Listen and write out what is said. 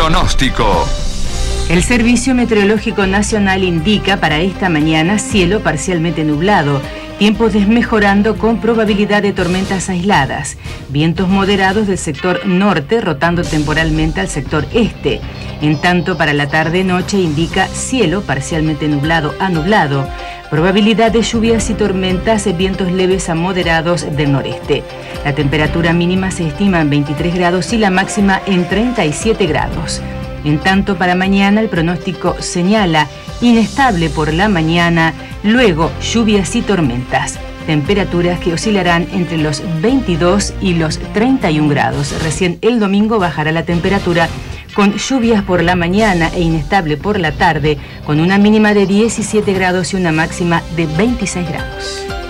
pronóstico. El Servicio Meteorológico Nacional indica para esta mañana cielo parcialmente nublado, tiempo desmejorando con probabilidad de tormentas aisladas, vientos moderados del sector norte rotando temporalmente al sector este. En tanto, para la tarde-noche indica cielo parcialmente nublado a nublado, probabilidad de lluvias y tormentas, vientos leves a moderados del noreste. La temperatura mínima se estima en 23 grados y la máxima en 37 grados. En tanto, para mañana el pronóstico señala inestable por la mañana, luego lluvias y tormentas. Temperaturas que oscilarán entre los 22 y los 31 grados. Recién el domingo bajará la temperatura con lluvias por la mañana e inestable por la tarde, con una mínima de 17 grados y una máxima de 26 grados.